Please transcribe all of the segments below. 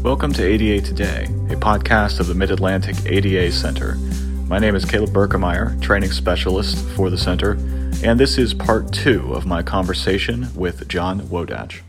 Welcome to ADA Today, a podcast of the Mid-Atlantic ADA Center. My name is Caleb Berkemeyer, training specialist for the center, and this is part 2 of my conversation with John Wodach.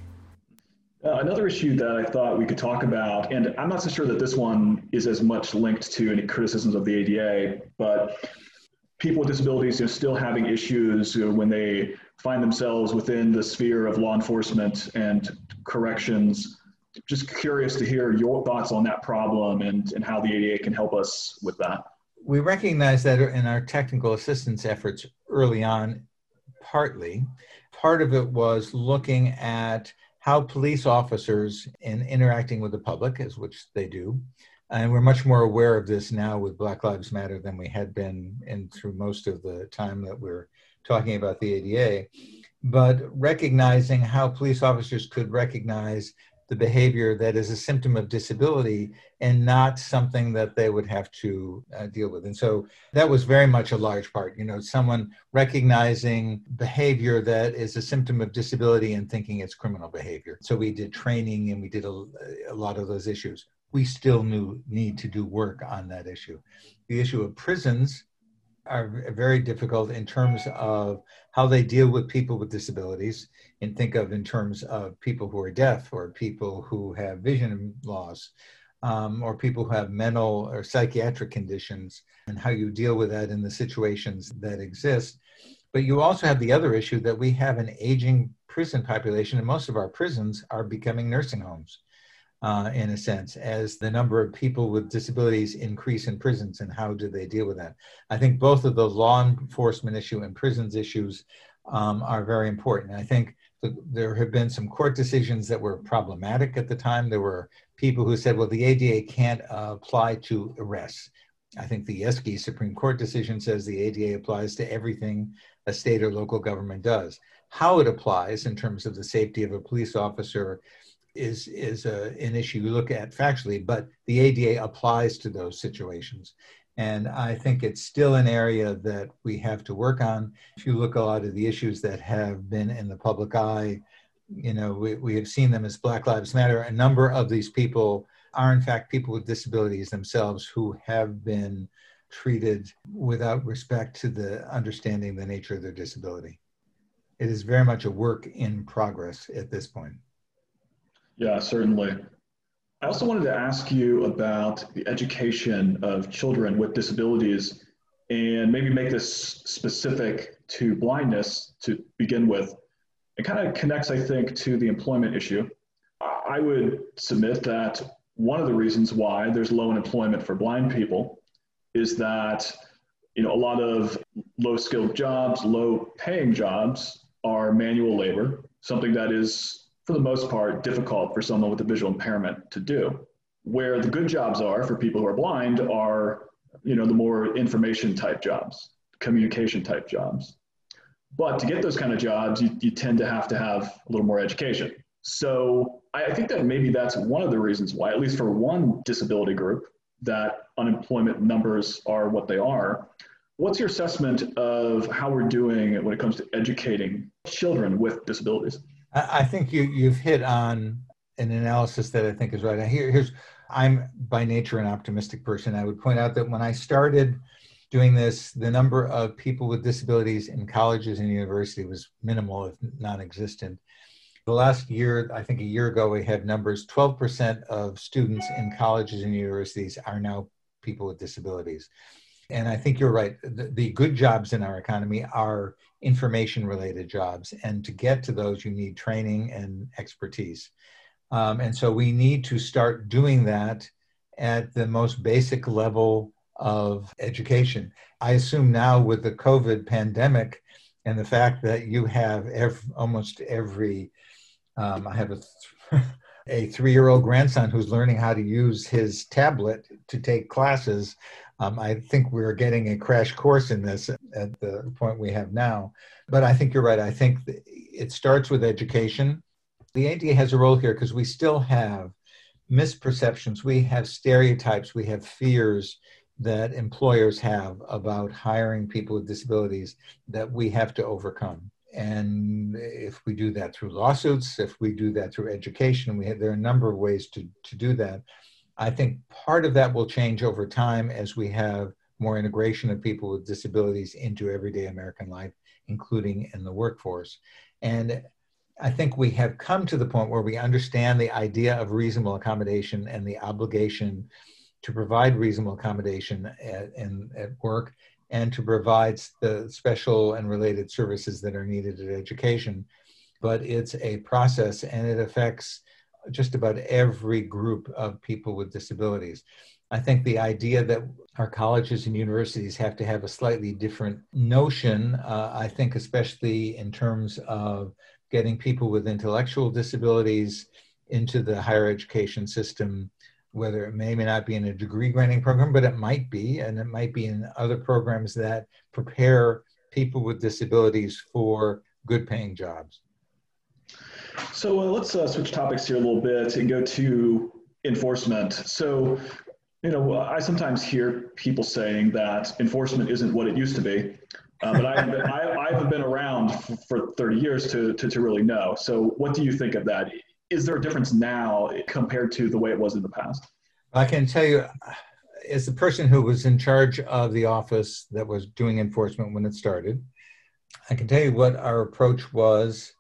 Another issue that I thought we could talk about, and I'm not so sure that this one is as much linked to any criticisms of the ADA, but people with disabilities still having issues when they find themselves within the sphere of law enforcement and corrections. Just curious to hear your thoughts on that problem and how the ADA can help us with that. We recognize that in our technical assistance efforts early on, partly. Part of it was looking at how police officers in interacting with the public, as which they do, and we're much more aware of this now with Black Lives Matter than we had been through most of the time that we're talking about the ADA, but recognizing how police officers could recognize the behavior that is a symptom of disability and not something that they would have to deal with. And so that was very much a large part, someone recognizing behavior that is a symptom of disability and thinking it's criminal behavior. So we did training and we did a lot of those issues. We still need to do work on that issue. The issue of prisons are very difficult in terms of how they deal with people with disabilities, and think of in terms of people who are deaf or people who have vision loss, or people who have mental or psychiatric conditions, and how you deal with that in the situations that exist. But you also have the other issue that we have an aging prison population, and most of our prisons are becoming nursing homes. In a sense, as the number of people with disabilities increase in prisons, and how do they deal with that? I think both of those law enforcement issue and prisons issues are very important. I think there have been some court decisions that were problematic at the time. There were people who said, well, the ADA can't apply to arrests. I think the Yeski Supreme Court decision says the ADA applies to everything a state or local government does. How it applies in terms of the safety of a police officer is an issue you look at factually, but the ADA applies to those situations. And I think it's still an area that we have to work on. If you look at a lot of the issues that have been in the public eye, we have seen them as Black Lives Matter. A number of these people are in fact people with disabilities themselves who have been treated without respect to the understanding the nature of their disability. It is very much a work in progress at this point. Yeah, certainly. I also wanted to ask you about the education of children with disabilities and maybe make this specific to blindness to begin with. It kind of connects, I think, to the employment issue. I would submit that one of the reasons why there's low unemployment for blind people is that, a lot of low-skilled jobs, low-paying jobs are manual labor, something that is, for the most part, difficult for someone with a visual impairment to do. Where the good jobs are for people who are blind are, the more information type jobs, communication type jobs. But to get those kind of jobs, you tend to have a little more education. So I think that maybe that's one of the reasons why, at least for one disability group, that unemployment numbers are what they are. What's your assessment of how we're doing when it comes to educating children with disabilities? I think you've hit on an analysis that I think is right. I'm by nature an optimistic person. I would point out that when I started doing this, the number of people with disabilities in colleges and university was minimal, if non-existent. The last year, I think a year ago, we had numbers, 12% of students in colleges and universities are now people with disabilities. And I think you're right. The good jobs in our economy are information-related jobs. And to get to those, you need training and expertise. And so we need to start doing that at the most basic level of education. I assume now with the COVID pandemic and the fact that you have almost every, I have a 3-year-old grandson who's learning how to use his tablet to take classes. I think we're getting a crash course in this at the point we have now. But I think you're right. I think it starts with education. The ADA has a role here because we still have misperceptions. We have stereotypes. We have fears that employers have about hiring people with disabilities that we have to overcome. And if we do that through lawsuits, if we do that through education, there are a number of ways to do that. I think part of that will change over time as we have more integration of people with disabilities into everyday American life, including in the workforce. And I think we have come to the point where we understand the idea of reasonable accommodation and the obligation to provide reasonable accommodation at work and to provide the special and related services that are needed at education. But it's a process, and it affects just about every group of people with disabilities. I think the idea that our colleges and universities have to have a slightly different notion, I think especially in terms of getting people with intellectual disabilities into the higher education system, whether it may not be in a degree granting program, but it might be, and it might be in other programs that prepare people with disabilities for good paying jobs. So let's switch topics here a little bit and go to enforcement. So, I sometimes hear people saying that enforcement isn't what it used to be, but I haven't been around for 30 years to really know. So what do you think of that? Is there a difference now compared to the way it was in the past? I can tell you, as the person who was in charge of the office that was doing enforcement when it started, I can tell you what our approach was.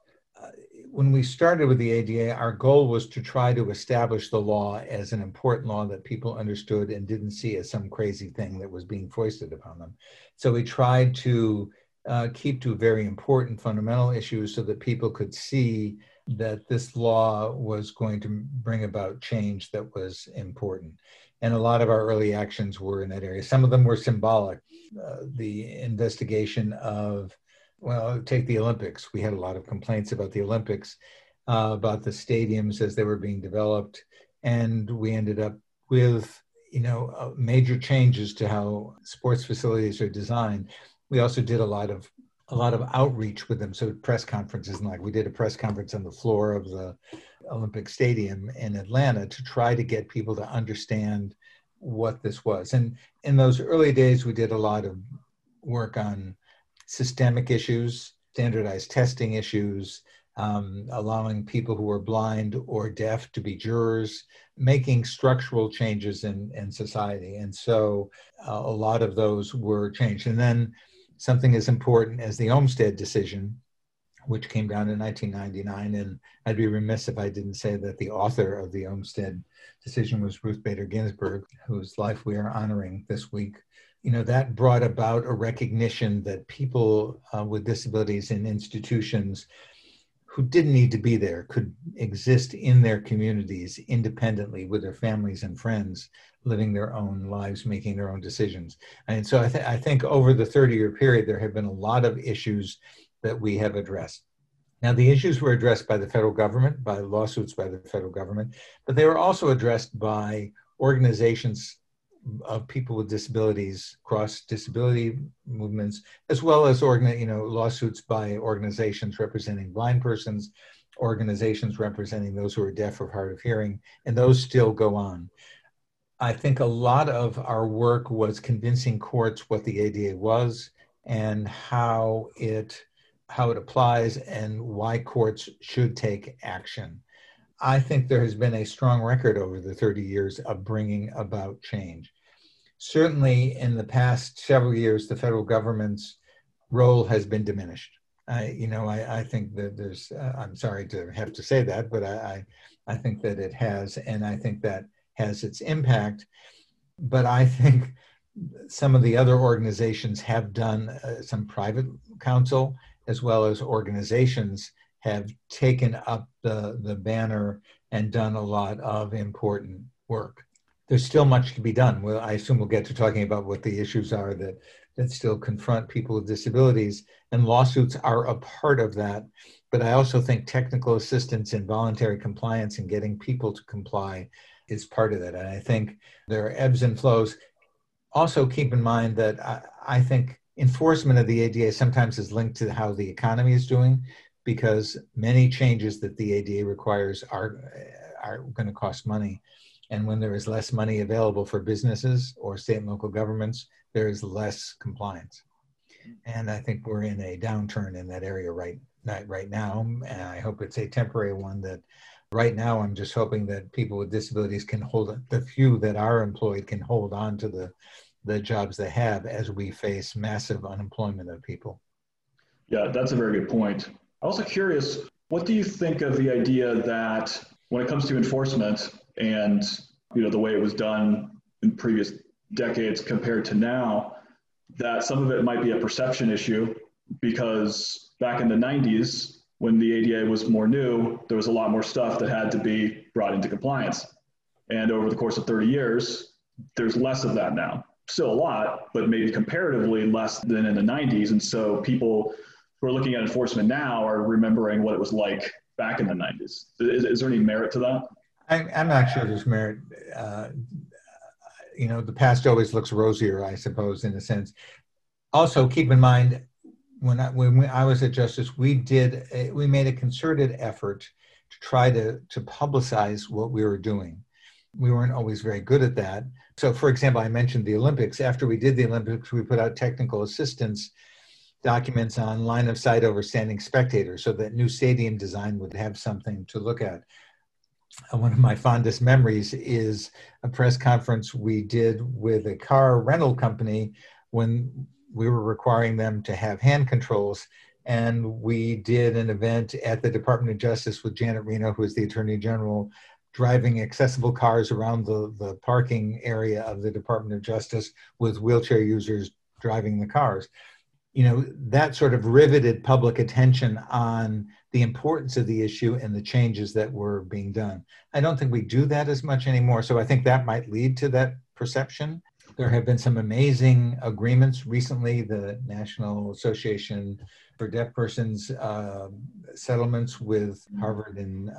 When we started with the ADA, our goal was to try to establish the law as an important law that people understood and didn't see as some crazy thing that was being foisted upon them. So we tried to keep to very important fundamental issues so that people could see that this law was going to bring about change that was important. And a lot of our early actions were in that area. Some of them were symbolic. The investigation of, well, take the Olympics. We had a lot of complaints about the Olympics, about the stadiums as they were being developed. And we ended up with, major changes to how sports facilities are designed. We also did a lot of outreach with them. So press conferences, and like we did a press conference on the floor of the Olympic Stadium in Atlanta to try to get people to understand what this was. And in those early days, we did a lot of work on systemic issues, standardized testing issues, allowing people who are blind or deaf to be jurors, making structural changes in society. And so a lot of those were changed. And then something as important as the Olmstead decision, which came down in 1999, and I'd be remiss if I didn't say that the author of the Olmstead decision was Ruth Bader Ginsburg, whose life we are honoring this week. That brought about a recognition that people with disabilities in institutions who didn't need to be there could exist in their communities independently with their families and friends, living their own lives, making their own decisions. And so I think over the 30-year period, there have been a lot of issues that we have addressed. Now, the issues were addressed by the federal government, by lawsuits by the federal government, but they were also addressed by organizations of people with disabilities, cross disability movements, as well as lawsuits by organizations representing blind persons, organizations representing those who are deaf or hard of hearing, and those still go on. I think a lot of our work was convincing courts what the ADA was and how it applies and why courts should take action. I think there has been a strong record over the 30 years of bringing about change. Certainly in the past several years, the federal government's role has been diminished. I think that there's, I'm sorry to have to say that, but I think that it has, and I think that has its impact. But I think some of the other organizations have done, some private counsel, as well as organizations have taken up the banner and done a lot of important work. There's still much to be done. Well, I assume we'll get to talking about what the issues are that still confront people with disabilities, and lawsuits are a part of that. But I also think technical assistance and voluntary compliance and getting people to comply is part of that. And I think there are ebbs and flows. Also keep in mind that I think enforcement of the ADA sometimes is linked to how the economy is doing, because many changes that the ADA requires are going to cost money. And when there is less money available for businesses or state and local governments, there is less compliance. And I think we're in a downturn in that area right now. And I hope it's a temporary one. That right now, I'm just hoping that people with disabilities can the few that are employed can hold on to the jobs they have as we face massive unemployment of people. Yeah, that's a very good point. I'm also curious, what do you think of the idea that when it comes to enforcement and the way it was done in previous decades compared to now, that some of it might be a perception issue, because back in the 90s, when the ADA was more new, there was a lot more stuff that had to be brought into compliance. And over the course of 30 years, there's less of that now. Still a lot, but maybe comparatively less than in the 90s. And so people who are looking at enforcement now are remembering what it was like back in the 90s. Is there any merit to that? I'm not sure there's merit. The past always looks rosier, I suppose, in a sense. Also, keep in mind, when I was at Justice, we made a concerted effort to try to publicize what we were doing. We weren't always very good at that. So, for example, I mentioned the Olympics. After we did the Olympics, we put out technical assistance documents on line of sight over standing spectators, so that new stadium design would have something to look at. One of my fondest memories is a press conference we did with a car rental company when we were requiring them to have hand controls. And we did an event at the Department of Justice with Janet Reno, who is the Attorney General, driving accessible cars around the parking area of the Department of Justice with wheelchair users driving the cars. That sort of riveted public attention on the importance of the issue and the changes that were being done. I don't think we do that as much anymore. So I think that might lead to that perception. There have been some amazing agreements recently. The National Association for Deaf Persons settlements with Harvard and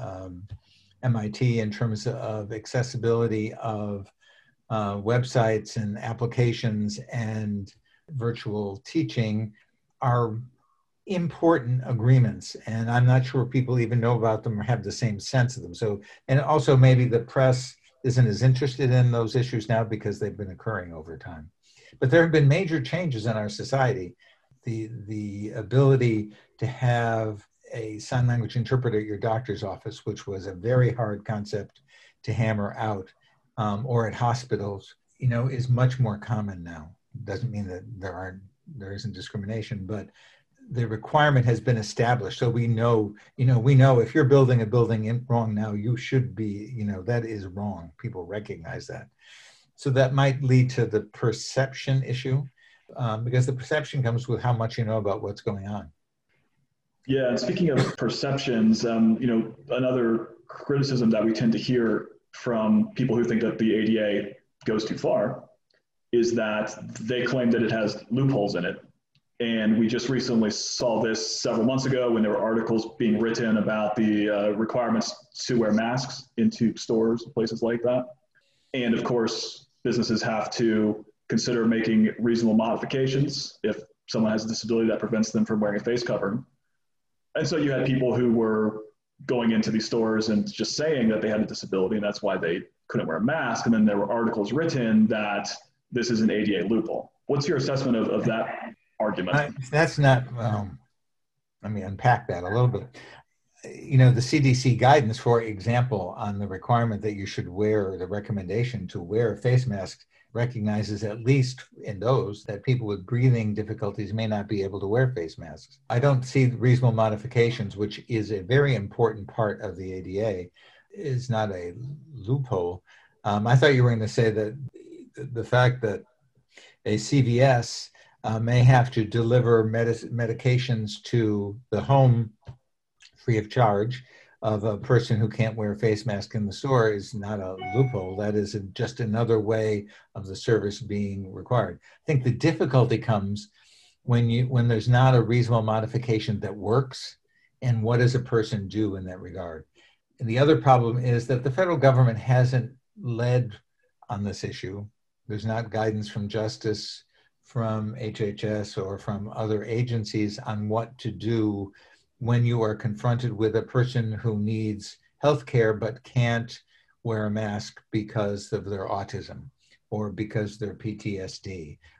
MIT in terms of accessibility of websites and applications and virtual teaching are important agreements, and I'm not sure people even know about them or have the same sense of them. So, and also maybe the press isn't as interested in those issues now because they've been occurring over time. But there have been major changes in our society. The ability to have a sign language interpreter at your doctor's office, which was a very hard concept to hammer out, or at hospitals, is much more common now. Doesn't mean that there isn't discrimination, but the requirement has been established. So we know if you're building a building wrong now, you should be, that is wrong. People recognize that. So that might lead to the perception issue, because the perception comes with how much you know about what's going on. Yeah, and speaking of perceptions, another criticism that we tend to hear from people who think that the ADA goes too far is that they claim that it has loopholes in it. And we just recently saw this several months ago when there were articles being written about the requirements to wear masks into stores, places like that. And of course, businesses have to consider making reasonable modifications if someone has a disability that prevents them from wearing a face covering. And so you had people who were going into these stores and just saying that they had a disability and that's why they couldn't wear a mask. And then there were articles written that this is an ADA loophole. What's your assessment of that argument? That's not, let me unpack that a little bit. The CDC guidance, for example, on the requirement that you should wear, the recommendation to wear a face mask, recognizes, at least in those, that people with breathing difficulties may not be able to wear face masks. I don't see reasonable modifications, which is a very important part of the ADA, is not a loophole. I thought you were going to say that the fact that a CVS may have to deliver medications to the home free of charge of a person who can't wear a face mask in the store is not a loophole. That is just another way of the service being required. I think the difficulty comes when there's not a reasonable modification that works, and what does a person do in that regard? And the other problem is that the federal government hasn't led on this issue. There's not guidance from Justice, from HHS, or from other agencies on what to do when you are confronted with a person who needs healthcare but can't wear a mask because of their autism or because of their PTSD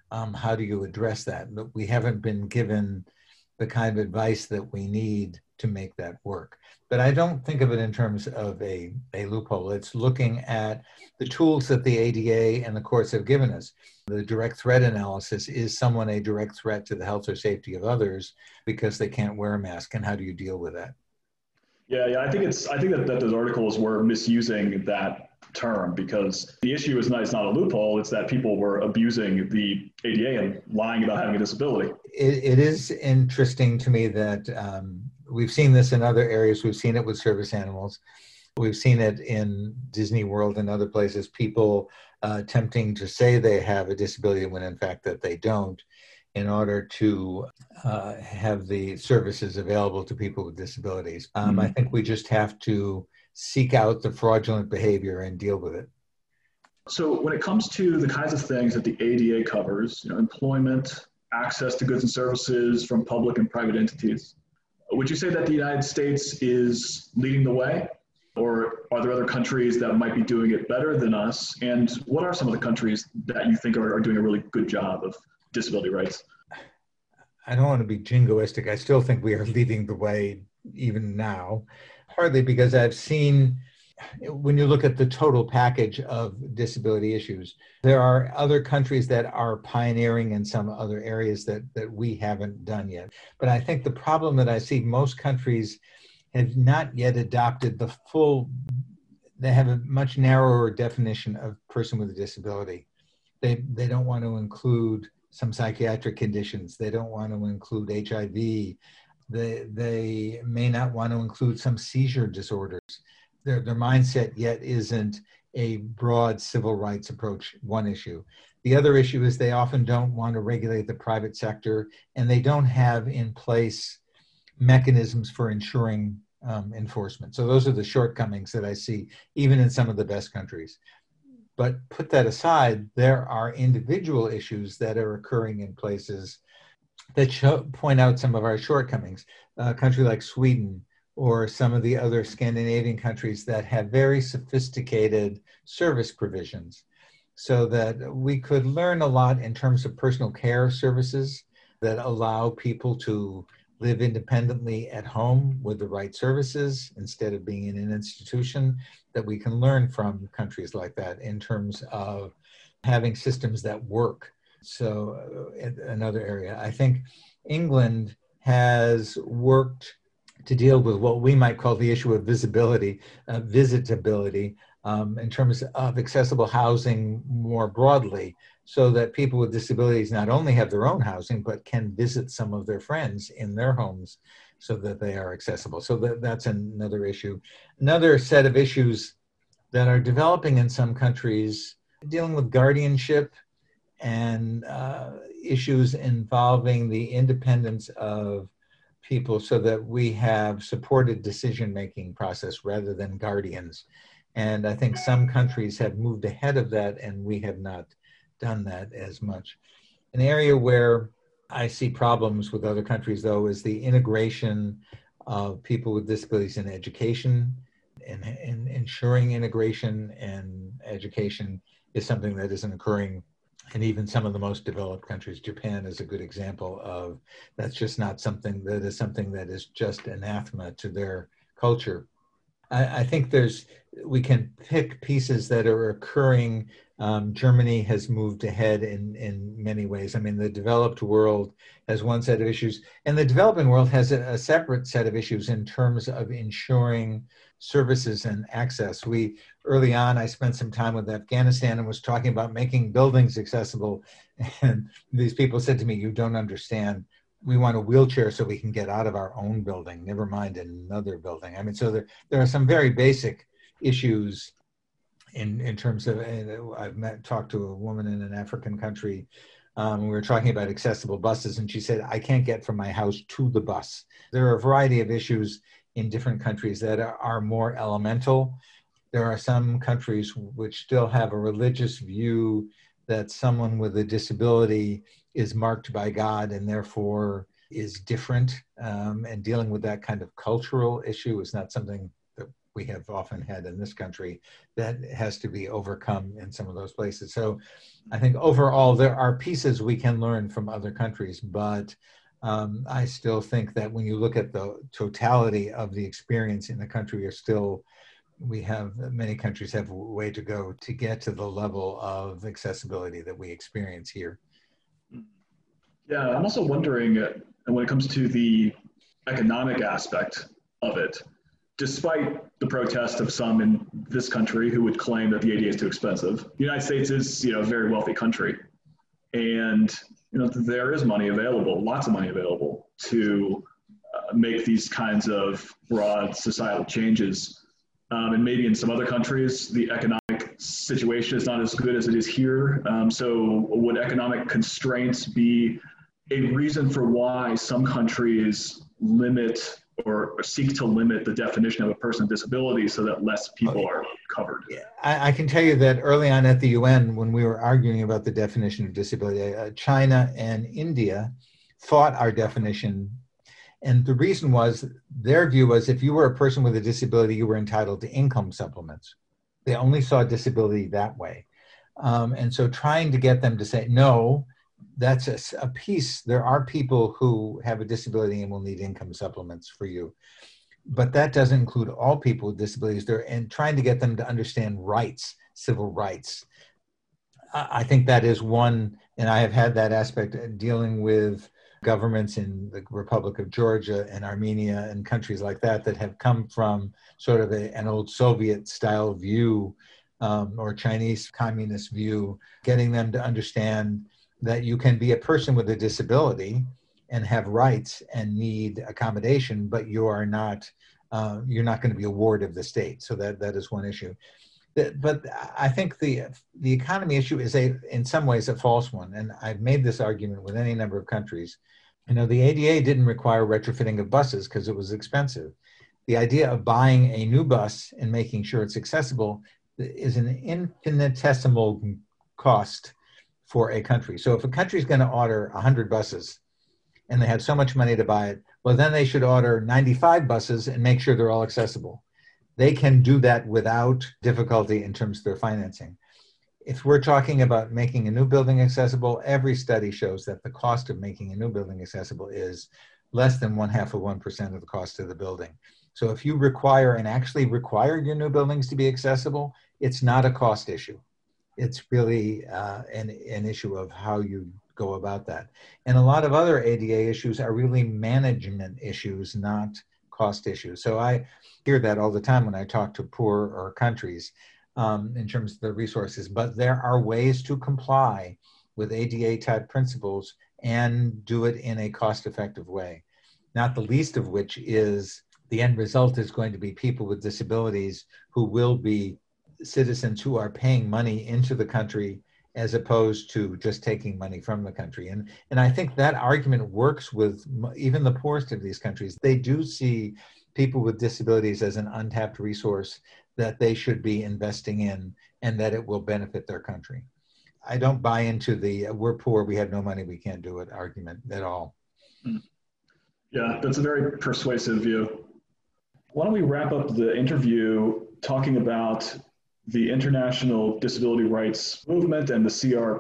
how do you address that? But we haven't been given the kind of advice that we need to make that work. But I don't think of it in terms of a loophole. It's looking at the tools that the ADA and the courts have given us. The direct threat analysis: is someone a direct threat to the health or safety of others because they can't wear a mask, and how do you deal with that? Yeah. I think that those articles were misusing that term, because the issue is not, it's not a loophole. It's that people were abusing the ADA and lying about having a disability. It is interesting to me that we've seen this in other areas. We've seen it with service animals. We've seen it in Disney World and other places, people attempting to say they have a disability when in fact that they don't, in order to have the services available to people with disabilities. I think we just have to seek out the fraudulent behavior and deal with it. So when it comes to the kinds of things that the ADA covers, employment, access to goods and services from public and private entities, would you say that the United States is leading the way? Or are there other countries that might be doing it better than us? And what are some of the countries that you think are doing a really good job of disability rights? I don't want to be jingoistic. I still think we are leading the way even now, partly because I've seen, when you look at the total package of disability issues, there are other countries that are pioneering in some other areas that we haven't done yet. But I think the problem that I see, most countries have not yet adopted the full, they have a much narrower definition of person with a disability. They don't want to include some psychiatric conditions. They don't want to include HIV. They may not want to include some seizure disorders. Their mindset yet isn't a broad civil rights approach, one issue. The other issue is they often don't want to regulate the private sector, and they don't have in place mechanisms for ensuring enforcement. So those are the shortcomings that I see, even in some of the best countries. But put that aside, there are individual issues that are occurring in places that point out some of our shortcomings. A country like Sweden, or some of the other Scandinavian countries that have very sophisticated service provisions, so that we could learn a lot in terms of personal care services that allow people to live independently at home with the right services instead of being in an institution, that we can learn from countries like that in terms of having systems that work. So another area, I think England has worked to deal with what we might call the issue of visitability, in terms of accessible housing more broadly, so that people with disabilities not only have their own housing, but can visit some of their friends in their homes so that they are accessible. So that's another issue. Another set of issues that are developing in some countries, dealing with guardianship and issues involving the independence of people, so that we have supported decision-making process rather than guardians. And I think some countries have moved ahead of that, and we have not done that as much. An area where I see problems with other countries, though, is the integration of people with disabilities in education, and ensuring integration and education is something that isn't occurring in even some of the most developed countries. Japan is a good example of that's just not something that is just anathema to their culture. I think we can pick pieces that are occurring. Germany has moved ahead in many ways. I mean, the developed world has one set of issues, and the developing world has a separate set of issues in terms of ensuring services and access. Early on, I spent some time with Afghanistan and was talking about making buildings accessible. And these people said to me, "You don't understand. We want a wheelchair so we can get out of our own building, never mind another building." I mean, so there are some very basic issues in terms of, I've talked to a woman in an African country. We were talking about accessible buses, and she said, "I can't get from my house to the bus." There are a variety of issues in different countries that are more elemental. There are some countries which still have a religious view that someone with a disability is marked by God and therefore is different. And dealing with that kind of cultural issue is not something that we have often had in this country that has to be overcome in some of those places. So I think overall there are pieces we can learn from other countries, but I still think that when you look at the totality of the experience in the country, many countries have a way to go to get to the level of accessibility that we experience here. Yeah, I'm also wondering, when it comes to the economic aspect of it, despite the protest of some in this country who would claim that the ADA is too expensive, the United States is, a very wealthy country, and there is money available, lots of money available to make these kinds of broad societal changes. And maybe in some other countries, the economic situation is not as good as it is here. So would economic constraints be a reason for why some countries limit or seek to limit the definition of a person with disability so that less people are covered? Yeah, I can tell you that early on at the UN, when we were arguing about the definition of disability, China and India fought our definition. And the reason was, their view was, if you were a person with a disability, you were entitled to income supplements. They only saw disability that way. And so trying to get them to say, no, that's a piece. There are people who have a disability and will need income supplements for you. But that doesn't include all people with disabilities there, and trying to get them to understand rights, civil rights. I think that is one, and I have had that aspect dealing with governments in the Republic of Georgia and Armenia and countries like that have come from sort of an old Soviet style view or Chinese communist view, getting them to understand that you can be a person with a disability and have rights and need accommodation, but you're not going to be a ward of the state. So that is one issue. But I think the economy issue is in some ways a false one. And I've made this argument with any number of countries. The ADA didn't require retrofitting of buses because it was expensive. The idea of buying a new bus and making sure it's accessible is an infinitesimal cost for a country. So if a country is going to order 100 buses and they have so much money to buy it, well, then they should order 95 buses and make sure they're all accessible. They can do that without difficulty in terms of their financing. If we're talking about making a new building accessible, every study shows that the cost of making a new building accessible is less than 1/2% of the cost of the building. So if you require your new buildings to be accessible, it's not a cost issue. It's really an issue of how you go about that. And a lot of other ADA issues are really management issues, not cost issues. So I hear that all the time when I talk to poorer countries in terms of the resources. But there are ways to comply with ADA type principles and do it in a cost-effective way. Not the least of which is the end result is going to be people with disabilities who will be citizens who are paying money into the country as opposed to just taking money from the country. And I think that argument works with even the poorest of these countries. They do see people with disabilities as an untapped resource that they should be investing in and that it will benefit their country. I don't buy into the we're poor, we have no money, we can't do it argument at all. Yeah, that's a very persuasive view. Why don't we wrap up the interview talking about the International Disability Rights Movement and the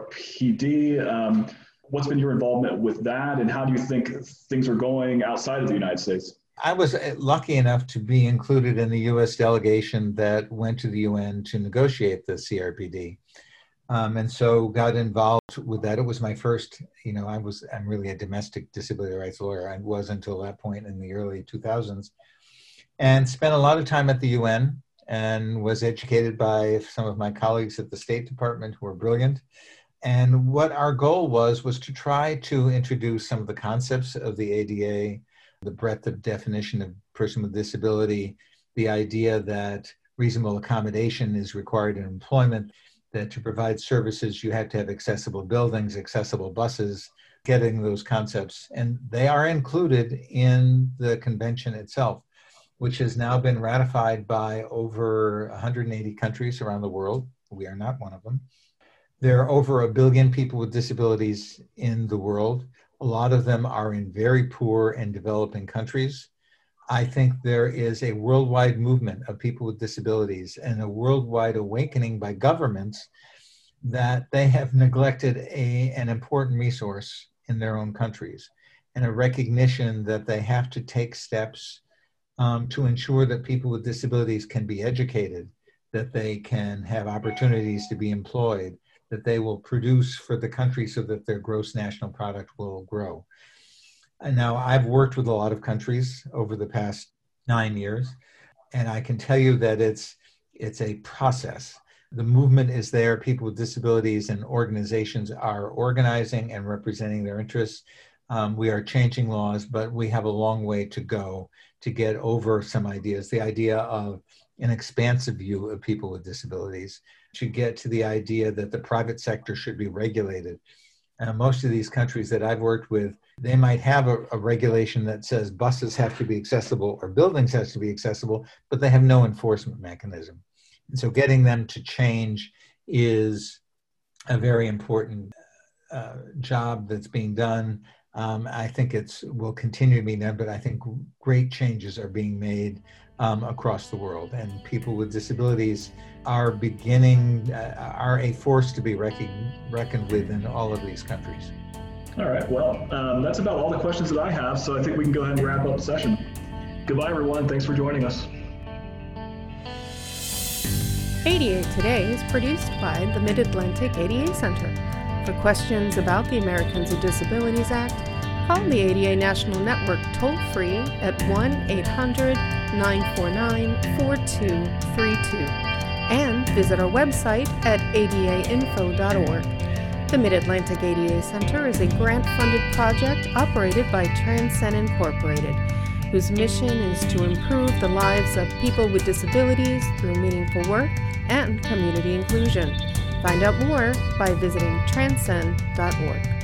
CRPD. What's been your involvement with that, and how do you think things are going outside of the United States? I was lucky enough to be included in the U.S. delegation that went to the UN to negotiate the CRPD. And so got involved with that. It was my first, I'm really a domestic disability rights lawyer. I was until that point in the early 2000s, and spent a lot of time at the UN and was educated by some of my colleagues at the State Department who were brilliant. And what our goal was to try to introduce some of the concepts of the ADA, the breadth of definition of person with disability, the idea that reasonable accommodation is required in employment, that to provide services, you have to have accessible buildings, accessible buses, getting those concepts. And they are included in the convention itself, which has now been ratified by over 180 countries around the world. We are not one of them. There are over 1 billion people with disabilities in the world. A lot of them are in very poor and developing countries. I think there is a worldwide movement of people with disabilities and a worldwide awakening by governments that they have neglected an important resource in their own countries, and a recognition that they have to take steps to ensure that people with disabilities can be educated, that they can have opportunities to be employed, that they will produce for the country so that their gross national product will grow. And now, I've worked with a lot of countries over the past 9 years, and I can tell you that it's a process. The movement is there. People with disabilities and organizations are organizing and representing their interests. We are changing laws, but we have a long way to go to get over some ideas. The idea of an expansive view of people with disabilities, to get to the idea that the private sector should be regulated. Most of these countries that I've worked with, they might have a regulation that says buses have to be accessible or buildings have to be accessible, but they have no enforcement mechanism. And so getting them to change is a very important job that's being done. I think will continue to be done, but I think great changes are being made across the world, and people with disabilities are a force to be reckoned with in all of these countries. All right, well, that's about all the questions that I have, so I think we can go ahead and wrap up the session. Goodbye, everyone. Thanks for joining us. ADA Today is produced by the Mid-Atlantic ADA Center. For questions about the Americans with Disabilities Act, call the ADA National Network toll-free at 1-800-949-4232 and visit our website at adainfo.org. The Mid-Atlantic ADA Center is a grant-funded project operated by Transcend Incorporated, whose mission is to improve the lives of people with disabilities through meaningful work and community inclusion. Find out more by visiting transcend.org.